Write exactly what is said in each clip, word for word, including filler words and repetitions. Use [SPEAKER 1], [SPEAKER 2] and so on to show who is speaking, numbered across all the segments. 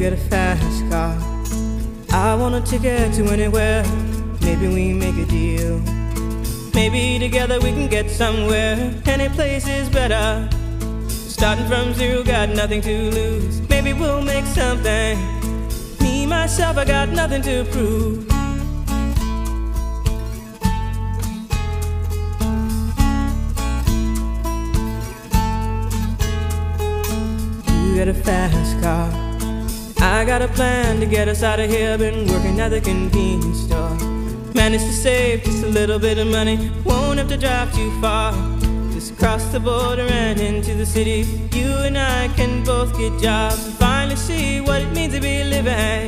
[SPEAKER 1] get a fast car. I want a ticket to anywhere. Maybe we make a deal. Maybe together we can get somewhere. Any place is better. Starting from zero, got nothing to lose. Maybe we'll make something. Me, myself, I got nothing to prove. You got a fast car. I got a plan to get us out of here. Been working at the convenience store. Managed to save just a little bit of money. Won't have to drive too far. Just cross the border and into the city. You and I can both get jobs and finally see what it means to be living.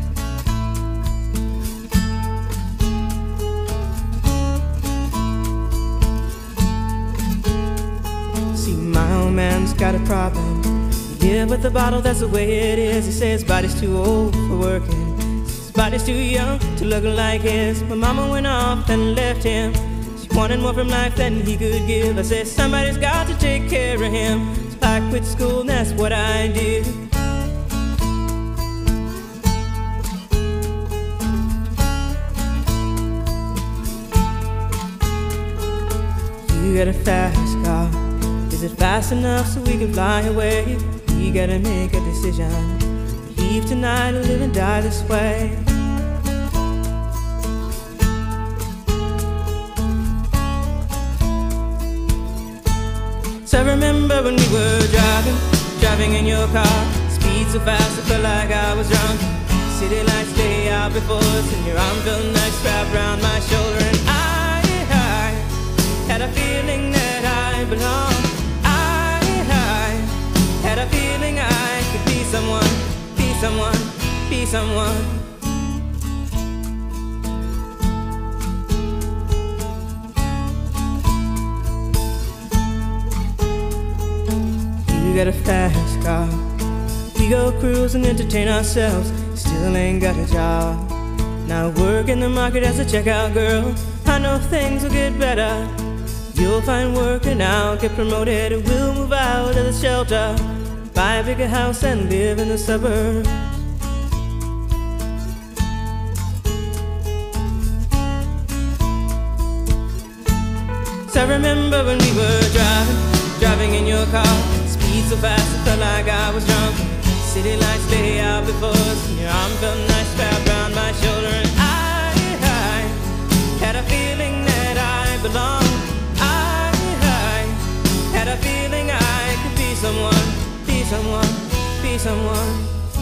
[SPEAKER 1] See, my old man's got a problem. Yeah, with the bottle, that's the way it is. He says his body's too old for working. His body's too young to look like his. My mama went off and left him. She wanted more from life than he could give. I said, somebody's got to take care of him. So I quit school and that's what I did. You got a fast car. Is it fast enough so we can fly away? We gotta make a decision. Leave tonight or live and die this way. So I remember when we were driving, driving in your car. Speed so fast I felt like I was drunk. City lights lay out before us, and your arm felt nice wrapped around my shoulder. And I, I had a feeling that I belonged. Had a feeling I could be someone, be someone, be someone. You got a fast car. We go cruise and entertain ourselves. Still ain't got a job. Now work in the market as a checkout girl. I know things will get better. You'll find work and I'll get promoted. We'll move out of the shelter, buy a bigger house and live in the suburbs. So I remember when we were driving, driving in your car. Speed so fast I felt like I was drunk. City lights lay out before us, and your arm felt nice wrapped around my shoulder. And I, I had a feeling that I belonged. I, I had a feeling I could be someone, be someone, be someone.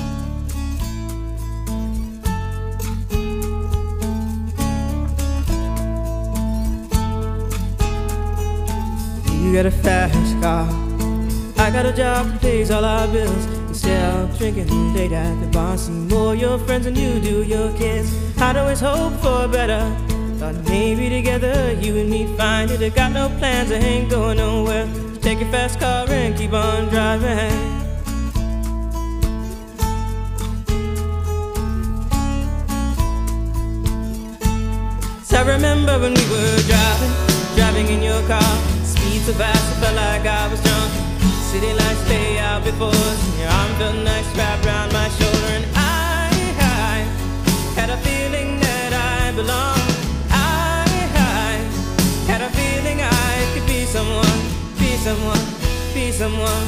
[SPEAKER 1] You got a fast car. I got a job that pays all our bills. Instead of drinking late at the bar, see more your friends than you do your kids. I'd always hope for better. Thought maybe together you and me find it. I got no plans, I ain't going nowhere. So take your fast car and keep on driving. So I remember when we were driving, driving in your car. Speed so fast I felt like I was drunk. City lights lay out before us, and your arm felt nice wrapped around my shoulder. And I, I had a feeling that I belonged. I, I had a feeling I could be someone, be someone, be someone.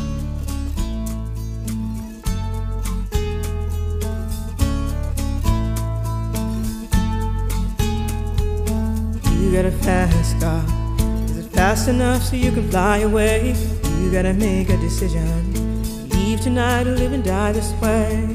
[SPEAKER 1] You got a fast car. Is it fast enough so you can fly away? You gotta make a decision. Leave tonight or live and die this way.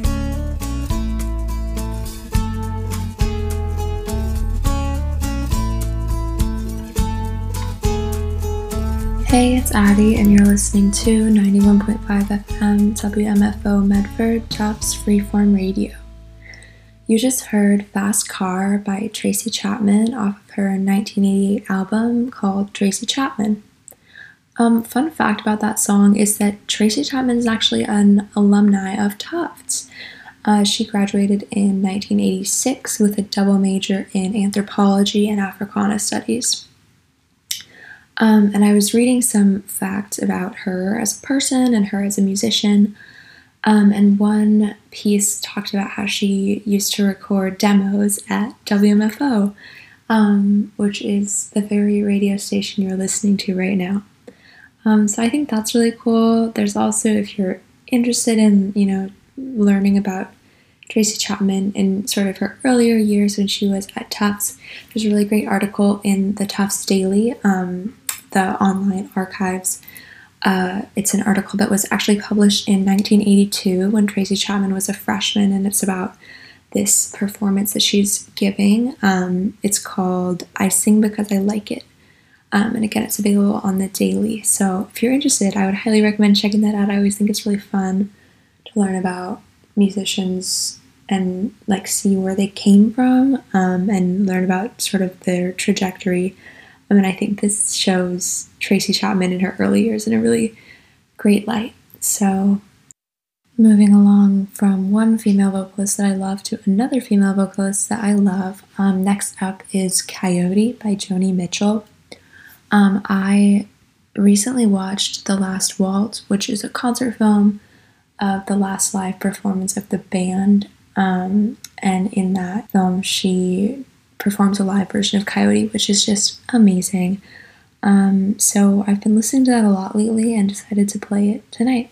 [SPEAKER 2] Hey, it's Addie, and you're listening to ninety-one point five F M W M F O Medford, Tufts Freeform Radio. You just heard Fast Car by Tracy Chapman off of her nineteen eighty-eight album called Tracy Chapman. Um, fun fact about that song is that Tracy Chapman is actually an alumni of Tufts. Uh, she graduated in nineteen eighty-six with a double major in anthropology and Africana studies. Um, and I was reading some facts about her as a person and her as a musician. Um, and one piece talked about how she used to record demos at W M F O, um, which is the very radio station you're listening to right now. Um, so I think that's really cool. There's also, if you're interested in, you know, learning about Tracy Chapman in sort of her earlier years when she was at Tufts, there's a really great article in the Tufts Daily, um, the online archives. Uh, it's an article that was actually published in nineteen eighty-two when Tracy Chapman was a freshman, and it's about this performance that she's giving. Um, it's called I Sing Because I Like It. Um, and again, it's available on the Daily. So if you're interested, I would highly recommend checking that out. I always think it's really fun to learn about musicians and like see where they came from, um, and learn about sort of their trajectory. I mean, I think this shows Tracy Chapman in her early years in a really great light. So moving along from one female vocalist that I love to another female vocalist that I love, um, next up is Coyote by Joni Mitchell. Um, I recently watched The Last Waltz, which is a concert film of the last live performance of the band. Um, and in that film, she performs a live version of Coyote, which is just amazing. Um, so I've been listening to that a lot lately and decided to play it tonight.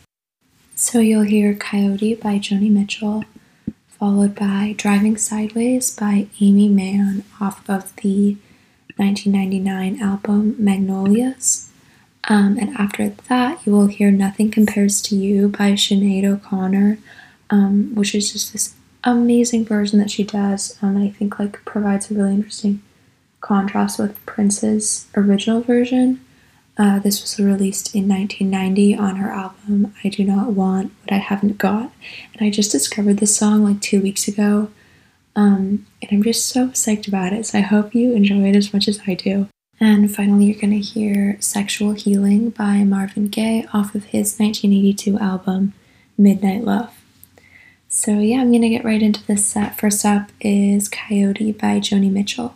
[SPEAKER 2] So you'll hear Coyote by Joni Mitchell, followed by Driving Sideways by Amy Mann off of the nineteen ninety-nine album Magnolias. Um, and after that, you will hear Nothing Compares to You by Sinead O'Connor, um, which is just this amazing version that she does, um, and I think like provides a really interesting contrast with Prince's original version. Uh, this was released in nineteen ninety on her album I Do Not Want What I Haven't Got, and I just discovered this song like two weeks ago. Um, and I'm just so psyched about it, so I hope you enjoy it as much as I do. And finally, you're going to hear Sexual Healing by Marvin Gaye off of his nineteen eighty-two album, Midnight Love. So yeah, I'm going to get right into this set. First up is Coyote by Joni Mitchell.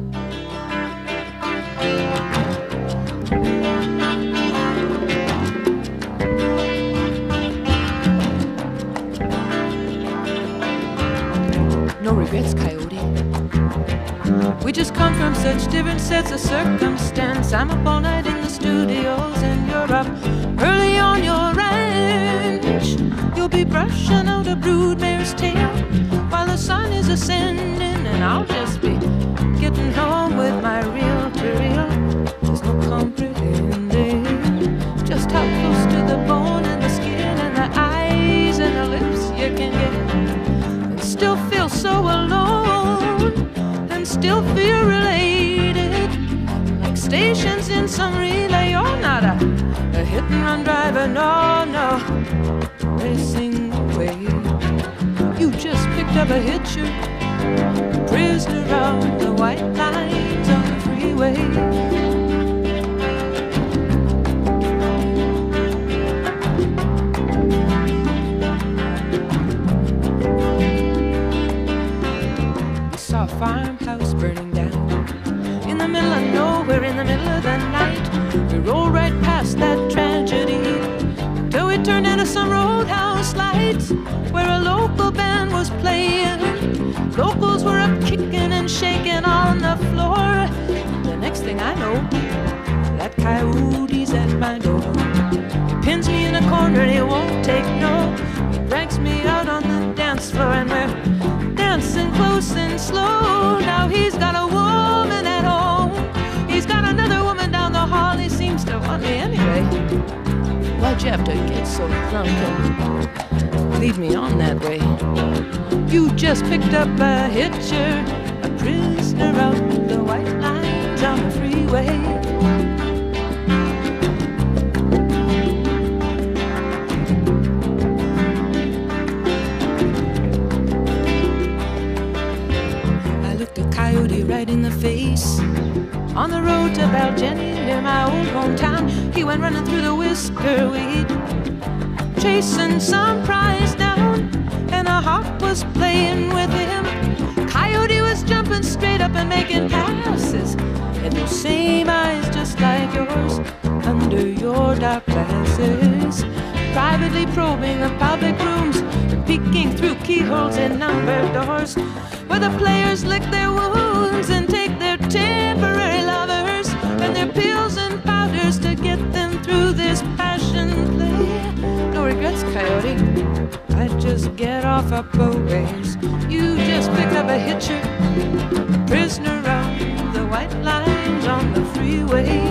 [SPEAKER 1] No regrets, Coyote. We just come from such different sets of circumstance. I'm up all night in the studios and you're up early on your ranch. You'll be brushing out a broodmare's tail while the sun is ascending, and I'll just be getting home with my reel-to-reel. There's no comprehending just how close to the bone and the skin and the eyes and the lips you can get, and still feel so alone, and still feel related, like stations in some relay. You're not a, a hit-and-run driver, no, no, racing away. You just picked up a hitcher, prisoner of the white lines on the freeway. Farmhouse burning down in the middle of nowhere, in the middle of the night. We rolled right past that tragedy till we turned into some roadhouse lights where a local band was playing. Locals were up kicking and shaking on the floor. The next thing I know, that coyote's at my door. He pins me in a corner and he won't take no. He drags me out on the dance floor and we're dancing close and slow. Now he's got a woman at home, he's got another woman down the hall. He seems to want me anyway. Why'd you have to get so drunk and lead me on that way? You just picked up a hitcher, a prisoner of the white lines on the freeway. Right in the face on the road to Baljenny near my old hometown. He went running through the whisker weed, chasing some prize down, and a hawk was playing with him. Coyote was jumping straight up and making passes, and those same eyes just like yours under your dark glasses.
[SPEAKER 3] privately probing the public rooms, peeking through keyholes in numbered doors, where the players lick their wounds and take their temporary lovers and their pills and powders to get them through this passion play. No regrets, Coyote. I just get off up a ways. You just picked up a hitcher, a prisoner of the white lines on the freeway.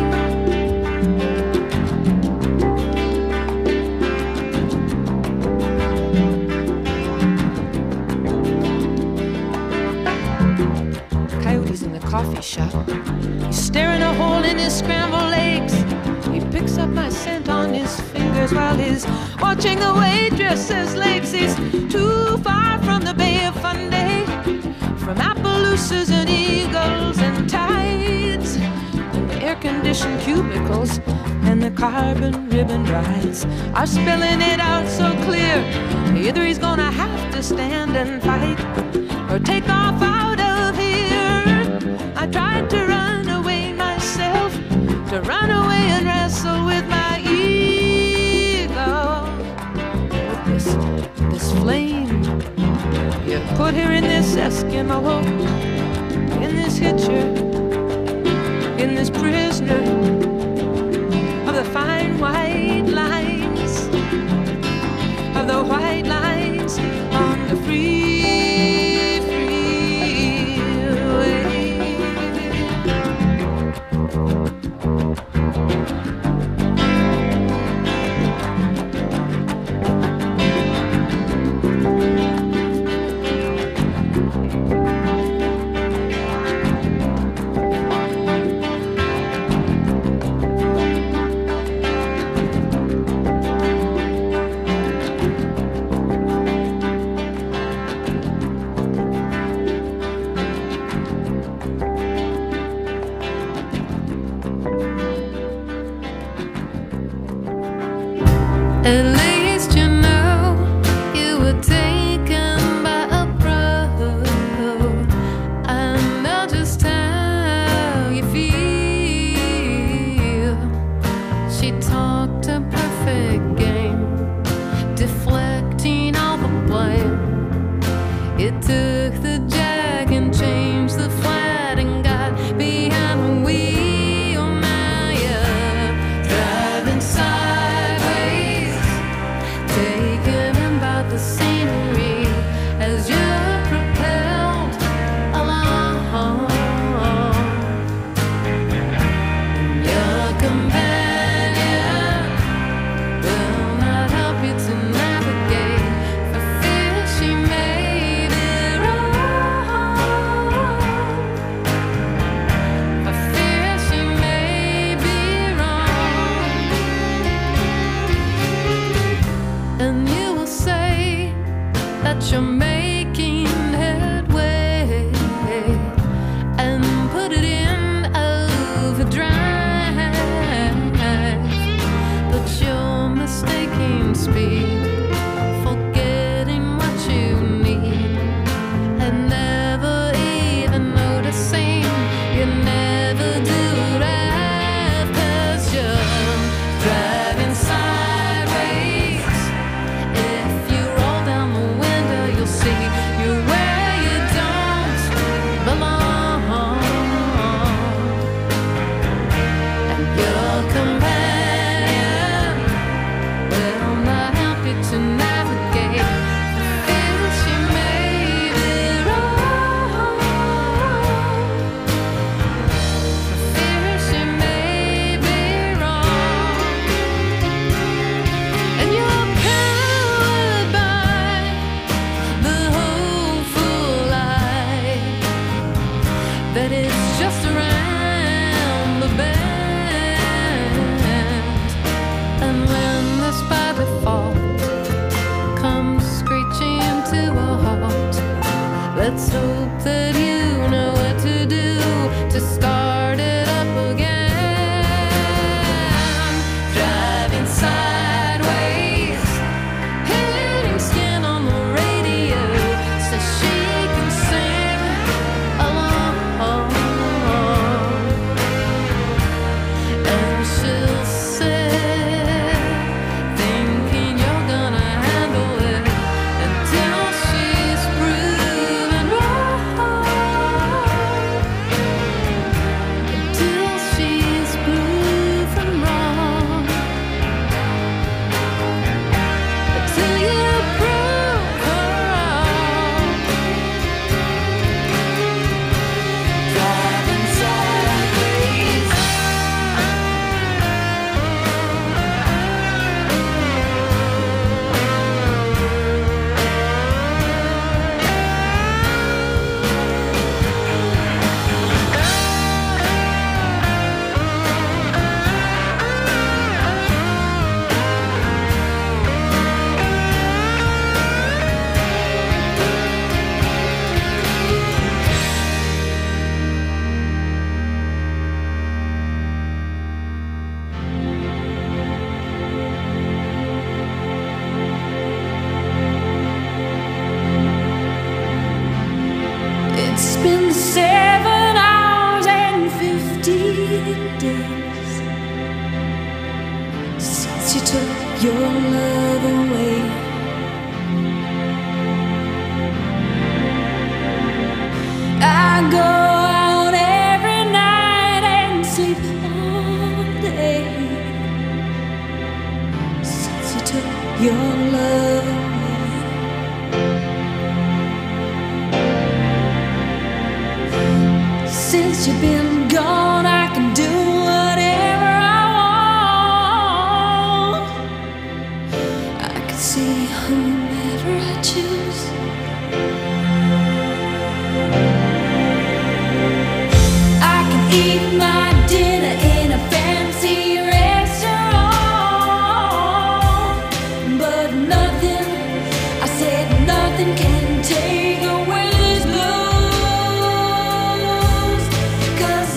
[SPEAKER 3] Coffee shop. He's staring a hole in his scrambled eggs. He picks up my scent on his fingers while he's watching the waitress's legs. He's too far from the Bay of Fundy, from Appaloosas and eagles and tides, and the air-conditioned cubicles and the carbon ribbon rides are spelling it out so clear. Either he's gonna have to stand and fight or take off out of here. I tried to run away myself, to run away and wrestle with my ego, with this, this flame you put here in this Eskimo, in this hitcher, in this prisoner of the fine white lines, of the white lines on the free.
[SPEAKER 4] At least you know you were taken by a pro. I know just how you feel. She talked a perfect game, deflecting all the blame. It took the jack and changed the flat and got behind the wheel. Now you're driving sideways, taken in by the scenery as you're propelled along. Your companion will not help you to navigate, for fear she may be wrong. For fear she may be wrong. And you will say that you're making headway and put it in overdrive, but you're mistaking speed, forgetting what you need, and never even noticing you never do right, 'cause you're driving sideways. If you roll down the window, you'll see you're where you don't belong. And your companion will not help you to navigate, feel she may be wrong. For fear she may be wrong. And you're cowed by the hopeful light that is just around the bend. And when this by default comes screeching to a halt, let's hope that you know what to do to start it up again. Driving sideways, hitting skin on the radio so she can sing along. And she'll say, thinking
[SPEAKER 5] since you took your love away. I go out every night and sleep all day since you took your love away. Since you've been gone, I can do whatever I want. I can see whomever I choose. I can eat my dinner in a fancy restaurant, but nothing, I said nothing can take away these blues. 'Cause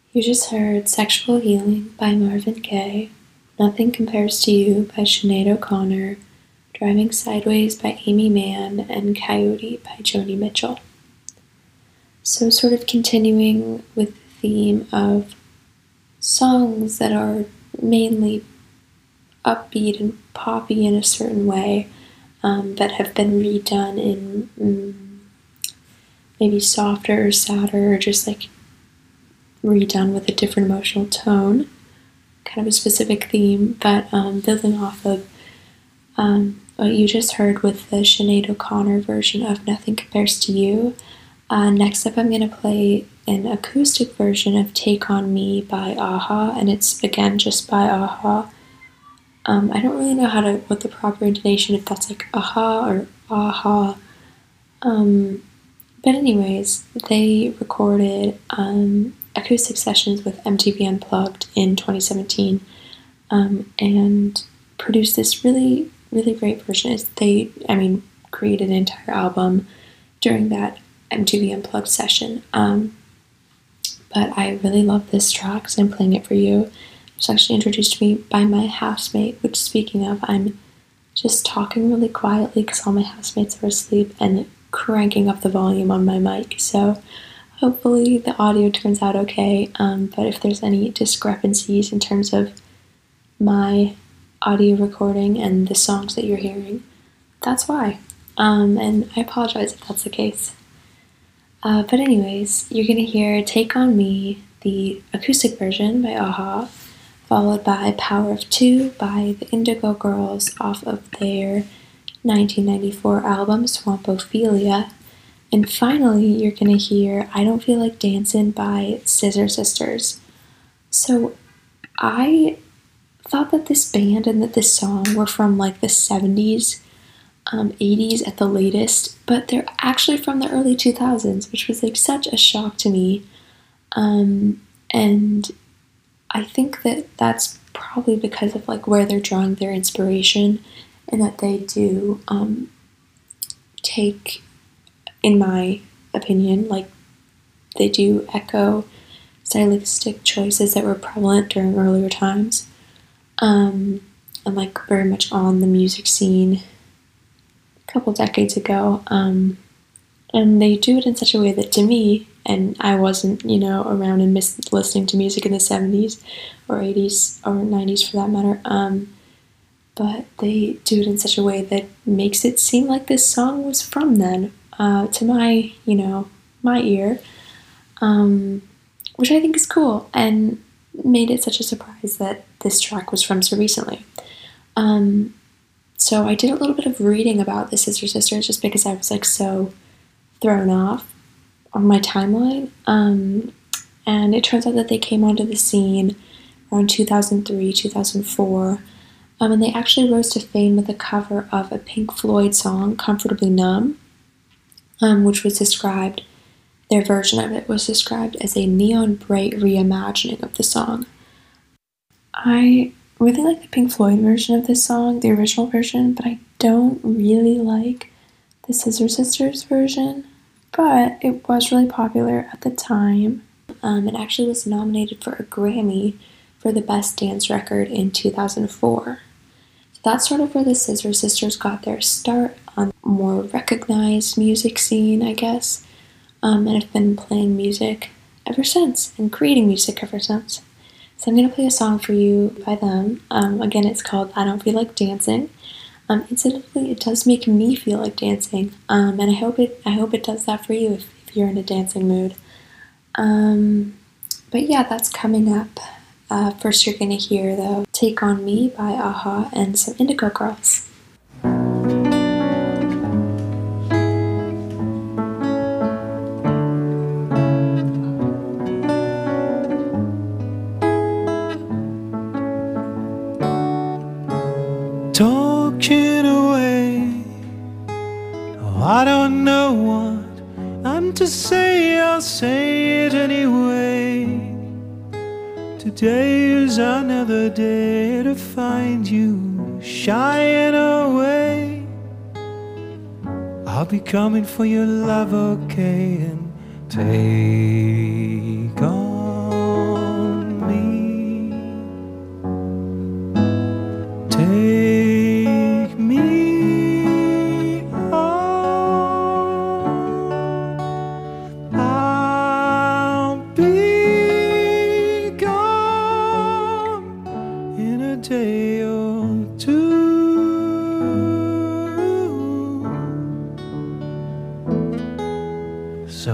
[SPEAKER 2] You just heard Sexual Healing by Marvin Gaye, Nothing Compares to You by Sinead O'Connor, Driving Sideways by Amy Mann, and Coyote by Joni Mitchell. So sort of continuing with the theme of songs that are mainly upbeat and poppy in a certain way, um, but have been redone in mm, maybe softer or sadder, or just like redone with a different emotional tone, kind of a specific theme, but um, building off of um, what you just heard with the Sinead O'Connor version of Nothing Compares to You. Uh, next up, I'm going to play an acoustic version of Take On Me by a-ha, and it's, again, just by a-ha. Um, I don't really know how to, what the proper intonation, if that's like aha or aha. Um, but anyways, they recorded um, acoustic sessions with M T V Unplugged in twenty seventeen, um, and produced this really, really great version. It's, they, I mean, created an entire album during that M T V Unplugged session. Um, but I really love this track, so I'm playing it for you. It was actually introduced to me by my housemate, which, speaking of, I'm just talking really quietly because all my housemates are asleep and cranking up the volume on my mic, so hopefully the audio turns out okay, um, but if there's any discrepancies in terms of my audio recording and the songs that you're hearing, that's why, um, and I apologize if that's the case. Uh, but anyways, you're going to hear Take On Me, the acoustic version by a-ha, followed by Power of Two by the Indigo Girls off of their nineteen ninety-four album Swampophilia. And finally, you're going to hear I Don't Feel Like Dancing by Scissor Sisters. So I thought that this band and that this song were from like the seventies, um, eighties at the latest, but they're actually from the early two thousands, which was like such a shock to me. Um, and I think that that's probably because of like where they're drawing their inspiration, and that they do um, take, in my opinion, like they do echo stylistic choices that were prevalent during earlier times, um, and like very much on the music scene a couple decades ago. Um, and they do it in such a way that, to me, and I wasn't, you know, around and miss listening to music in the seventies or eighties or nineties for that matter, um, but they do it in such a way that makes it seem like this song was from then, uh, to my, you know, my ear, um, which I think is cool, and made it such a surprise that this track was from so recently. Um, so I did a little bit of reading about the Scissor Sisters just because I was like so thrown off on my timeline, um, and it turns out that they came onto the scene around two thousand three, two thousand four, um, and they actually rose to fame with a cover of a Pink Floyd song, Comfortably Numb, um, which was described, their version of it was described as a neon bright reimagining of the song. I really like the Pink Floyd version of this song, the original version, but I don't really like the Scissor Sisters version, but it was really popular at the time. Um, it actually was nominated for a Grammy for the Best Dance Record in two thousand four. So that's sort of where the Scissor Sisters got their start on a more recognized music scene, I guess, um, and have been playing music ever since, and creating music ever since. So I'm going to play a song for you by them. Um, again, it's called I Don't Feel Like Dancing. Um, incidentally, it does make me feel like dancing, um, and I hope it I hope it does that for you if, if you're in a dancing mood. Um, but yeah, that's coming up. Uh, first, you're going to hear, though, Take On Me by a-ha and some Indigo Girls.
[SPEAKER 6] Talking away, oh, I don't know what I'm to say, I'll say it anyway. Today is another day to find you shying away. I'll be coming for your love, okay, and take on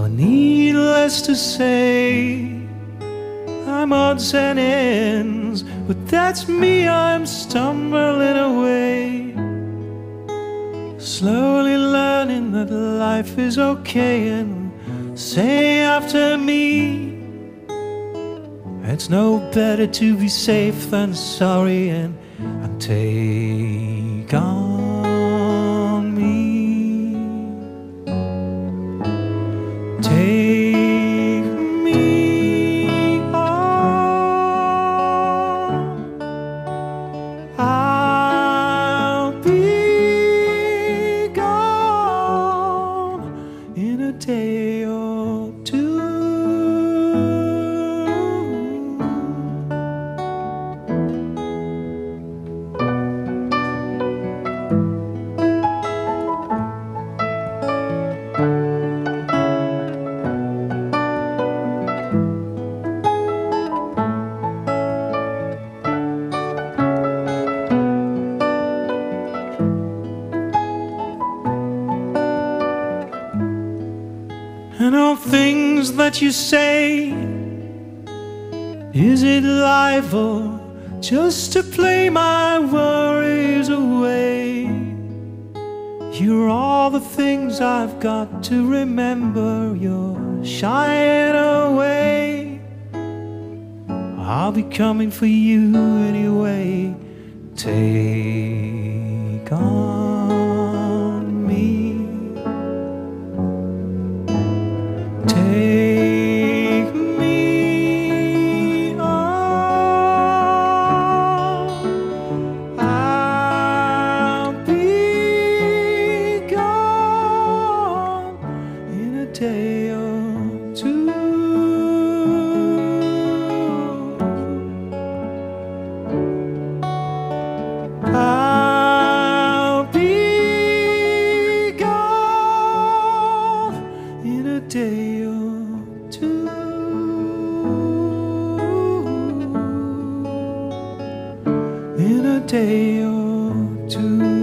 [SPEAKER 6] So needless to say, I'm odds and ends, but that's me, I'm stumbling away, slowly learning that life is okay. And say after me, it's no better to be safe than sorry, and, and take on me. Take me on. I'll be gone in a day or two. And all things that you say, is it life or just to play my worries away? You're all the things I've got to remember. You're shying away. I'll be coming for you anyway. Take on me. Take me on. I'll be gone in a day or two. I'll be gone in a day or two. In a day or two.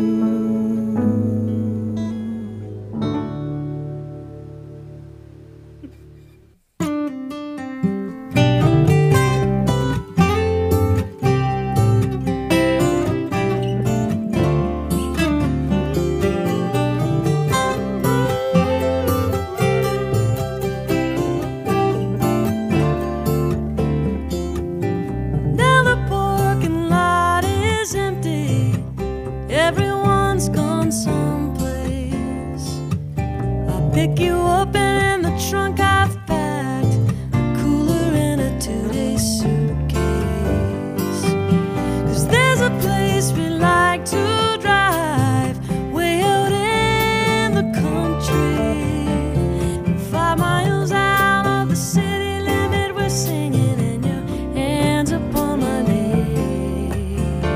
[SPEAKER 5] Now the parking lot is empty. Everyone's gone someplace. I'll pick you up and in the trunk I've packed a cooler and a two-day suitcase. 'Cause there's a place we like to drive way out in the country. Five miles out of the city limit, we're singing and your hands upon my knee.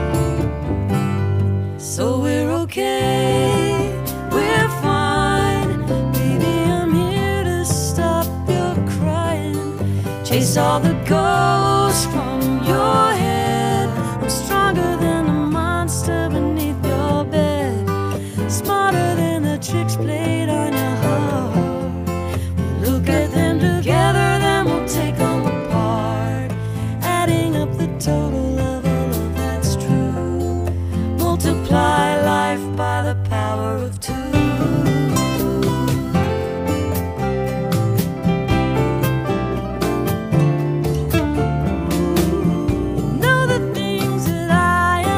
[SPEAKER 5] So we're okay, we're fine. Baby, I'm here to stop your crying. Chase all the ghosts from your head. I'm stronger than the monster beneath your bed. Smarter than the tricks played on your heart. We'll look at them together, then we'll take them apart. Adding up the total of all of that's true. Multiply life by the power of two. Know the things that I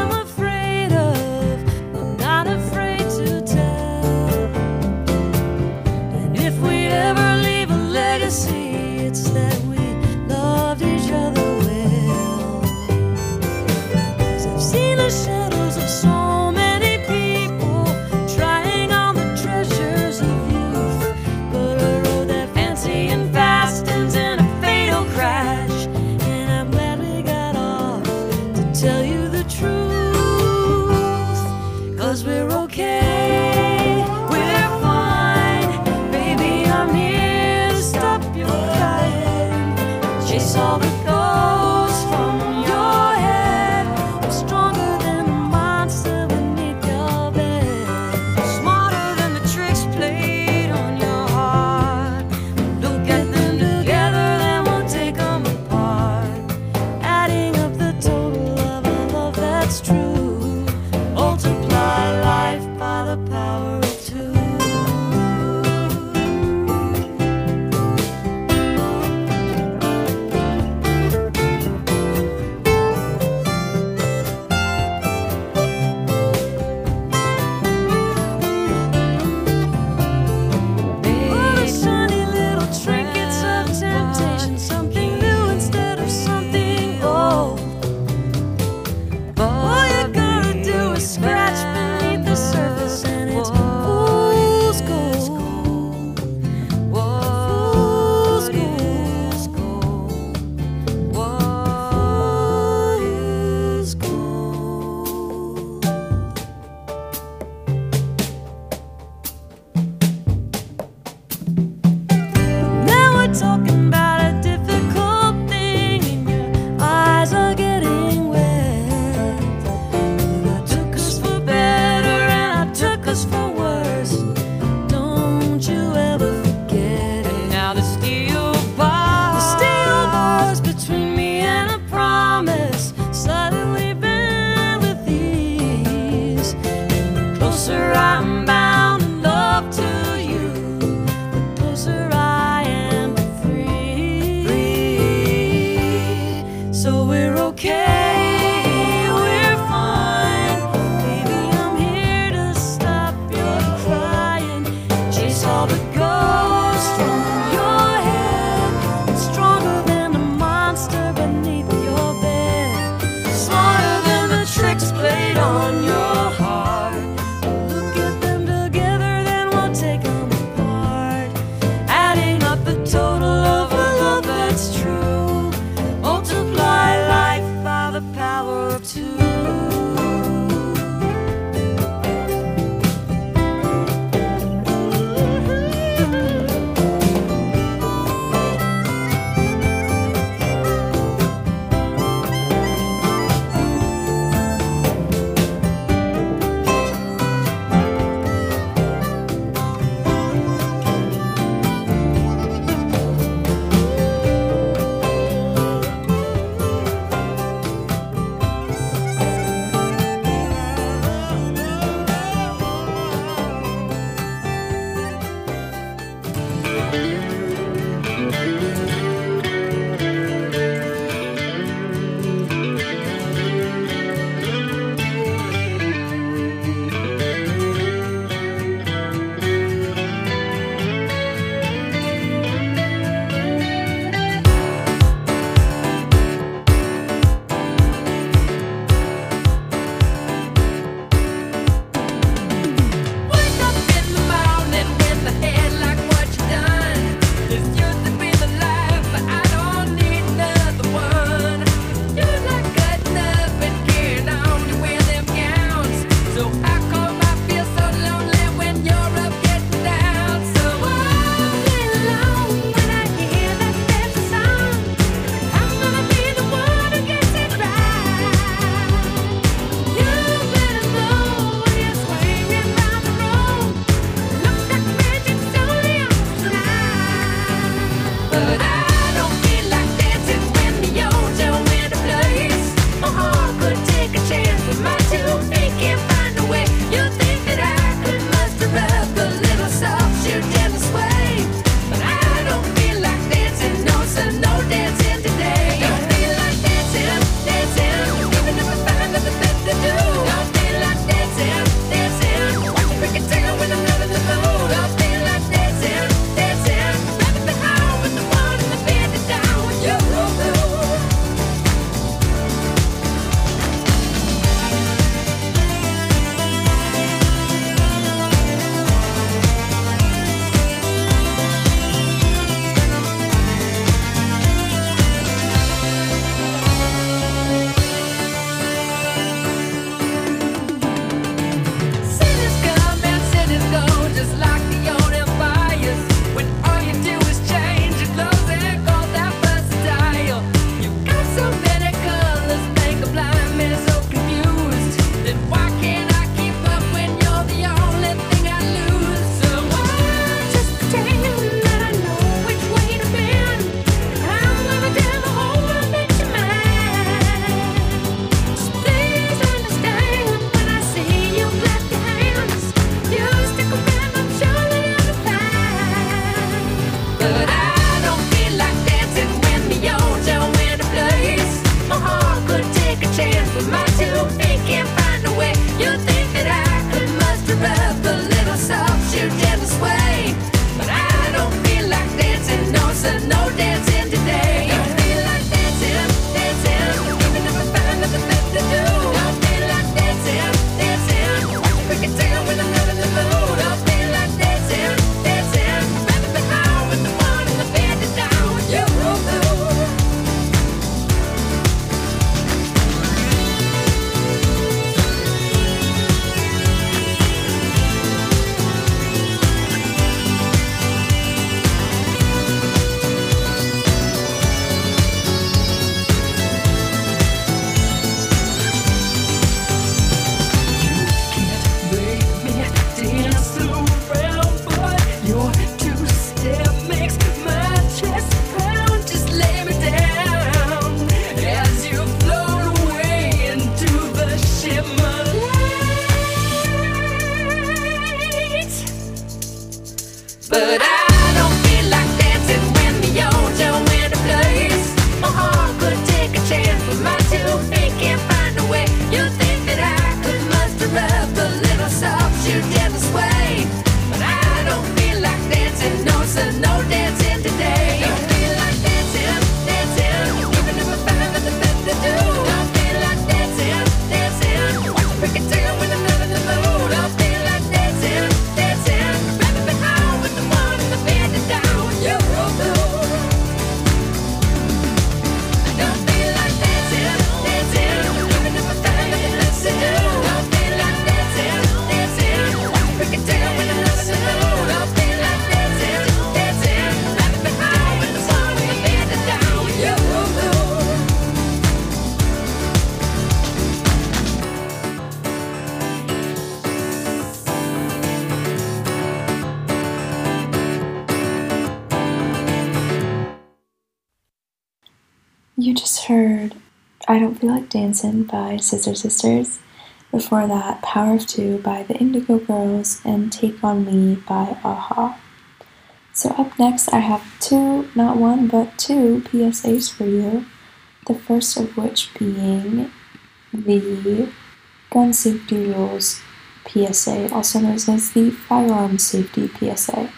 [SPEAKER 2] You just heard I Don't Feel Like Dancing by Scissor Sisters. Before that, Power of Two by the Indigo Girls and Take On Me by a-ha. So up next I have two, not one, but two P S As for you. The first of which being the Gun Safety Rules P S A, also known as the Firearm Safety P S A.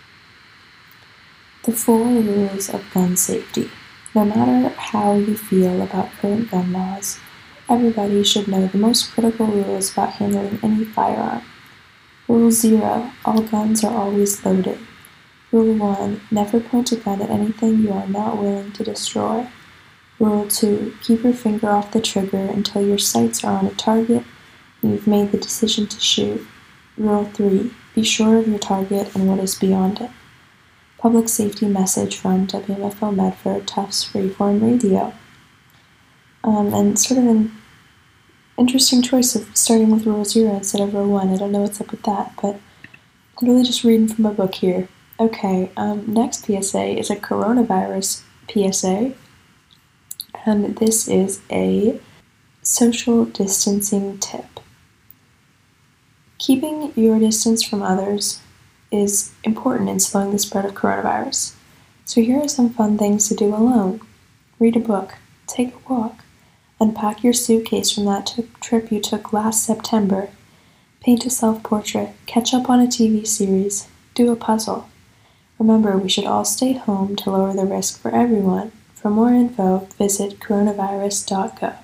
[SPEAKER 2] The four rules of gun safety. No matter how you feel about current gun laws, everybody should know the most critical rules about handling any firearm. Rule zero, all guns are always loaded. Rule one, never point a gun at anything you are not willing to destroy. Rule two, keep your finger off the trigger until your sights are on a target and you've made the decision to shoot. Rule three, be sure of your target and what is beyond it. Public safety message from W M F O Medford Tufts Freeform Radio. Um, and sort of an interesting choice of starting with Rule zero instead of Rule one. I don't know what's up with that, but I'm really just reading from a book here. Okay, um, next P S A is a coronavirus P S A. And this is a social distancing tip. Keeping your distance from others is important in slowing the spread of coronavirus. So here are some fun things to do alone. Read a book, take a walk, unpack your suitcase from that t- trip you took last September, paint a self-portrait, catch up on a T V series, do a puzzle. Remember, we should all stay home to lower the risk for everyone. For more info, visit coronavirus dot gov.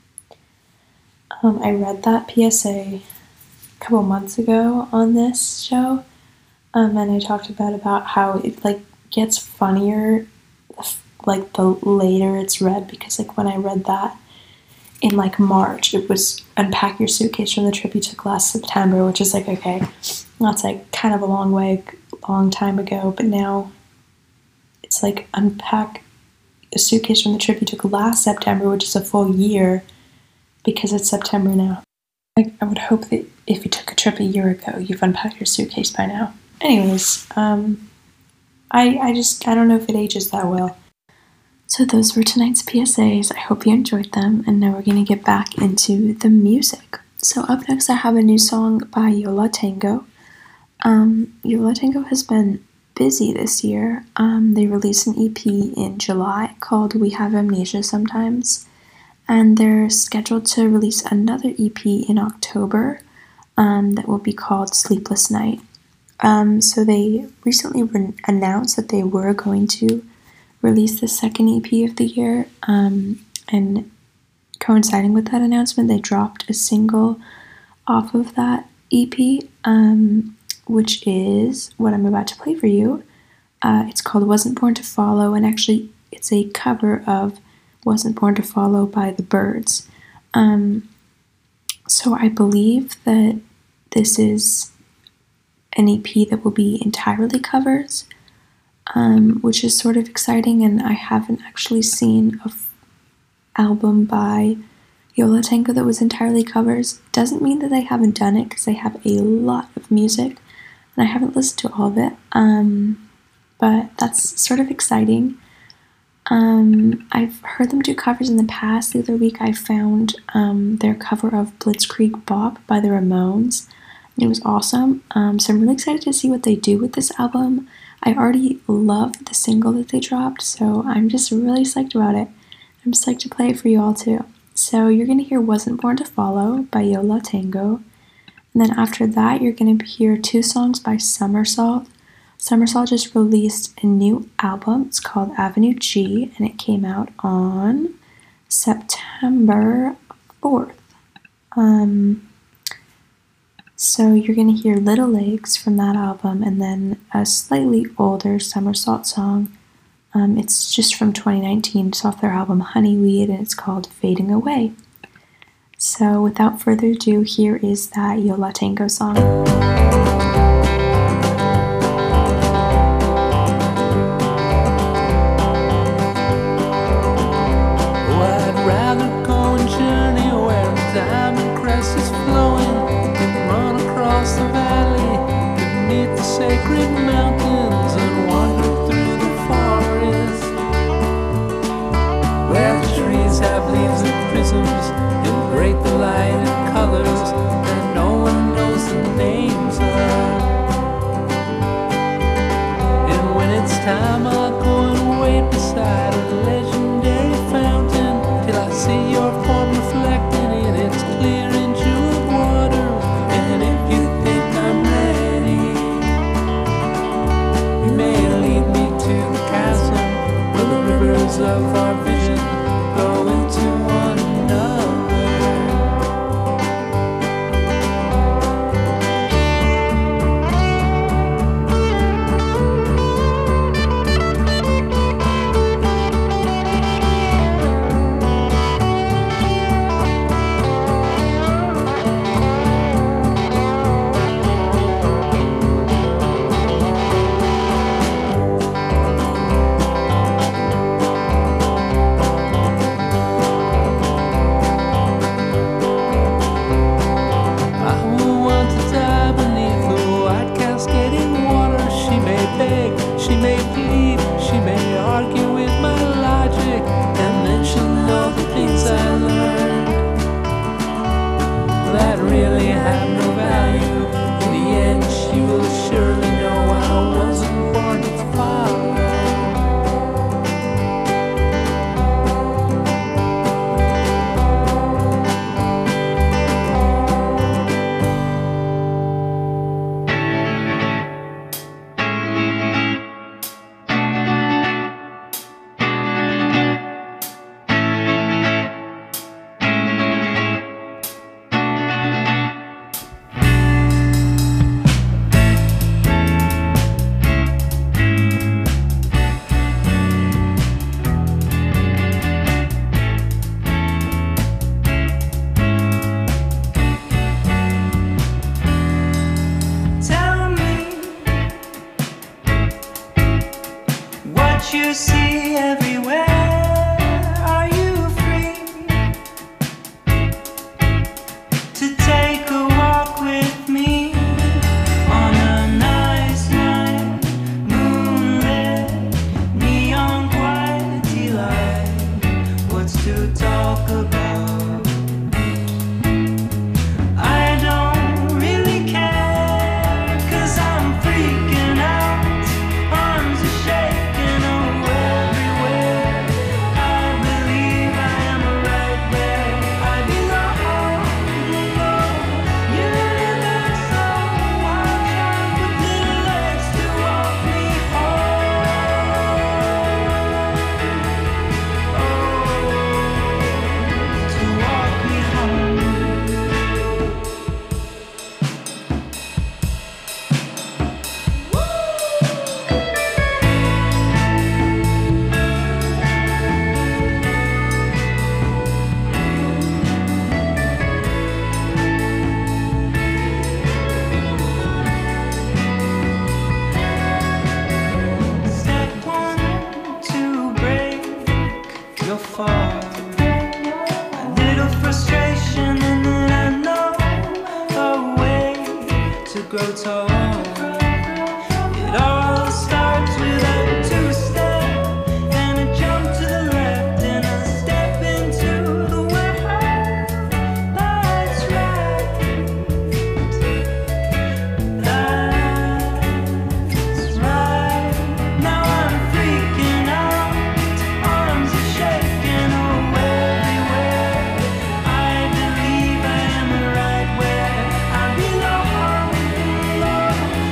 [SPEAKER 2] Um, I read that P S A a couple months ago on this show, um, and I talked about about how it like gets funnier, like the later it's read, because like when I read that in like March, it was unpack your suitcase from the trip you took last September, which is like okay, that's like kind of a long way, long time ago, but now it's like unpack a suitcase from the trip you took last September, which is a full year, because it's September now. Like, I would hope that if you took a trip a year ago, you've unpacked your suitcase by now. Anyways, um, I I just, I don't know if it ages that well. So those were tonight's P S As. I hope you enjoyed them, and now we're going to get back into the music. So up next I have a new song by Yo La Tengo. Um, Yo La Tengo has been busy this year. Um, they released an E P in July called We Have Amnesia Sometimes, and they're scheduled to release another E P in October um, that will be called Sleepless Night. Um, so they recently re- announced that they were going to release the second E P of the year, um, and coinciding with that announcement, they dropped a single off of that E P, um, which is what I'm about to play for you. Uh, it's called Wasn't Born to Follow, and actually it's a cover of Wasn't Born to Follow by The Byrds. Um, so I believe that this is an E P that will be entirely covers, um, which is sort of exciting, and I haven't actually seen a f- album by Yo La Tengo that was entirely covers. Doesn't mean that they haven't done it, because they have a lot of music, and I haven't listened to all of it, um, but that's sort of exciting. Um, I've heard them do covers in the past. The other week I found um, their cover of Blitzkrieg Bop by the Ramones. It was awesome, um, so I'm really excited to see what they do with this album. I already loved the single that they dropped, so I'm just really psyched about it. I'm psyched to play it for you all too. So you're going to hear Wasn't Born to Follow by Yo La Tengo, and then after that you're going to hear two songs by Somersault. Somersault just released a new album. It's called Avenue G, and it came out on September fourth. Um, so you're going to hear Little Legs from that album, and then a slightly older Somersault song. Um, it's just from twenty nineteen. It's off their album Honeyweed, and it's called Fading Away. So without further ado, here is that Yo La Tengo song.
[SPEAKER 3] Sacred mountains and wander through the forest where worlds of our vision go into one another.
[SPEAKER 5] I believe I am right where I belong.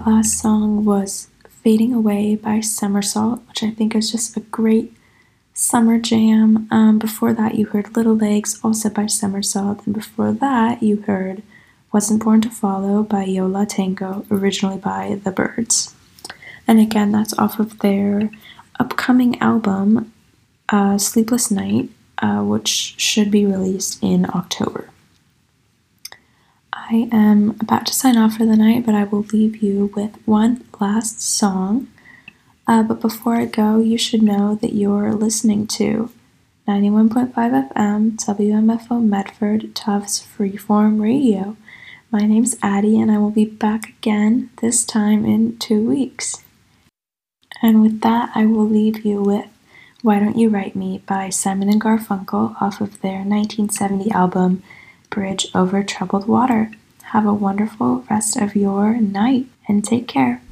[SPEAKER 2] last song was Fading Away by Somersault, which I think is just a great summer jam. Um, before that, you heard Little Legs, also by Somersault, and before that, you heard Wasn't Born to Follow by Yo La Tengo, originally by The Byrds. And again, that's off of their upcoming album, uh, Sleepless Night, uh, which should be released in October. I am about to sign off for the night, but I will leave you with one last song. Uh, but before I go, you should know that you're listening to ninety-one point five F M, W M F O Medford, Tufts Freeform Radio. My name's Addie, and I will be back again, this time in two weeks. And with that, I will leave you with Why Don't You Write Me by Simon and Garfunkel off of their nineteen seventy album, Bridge Over Troubled Water. Have a wonderful rest of your night, and take care.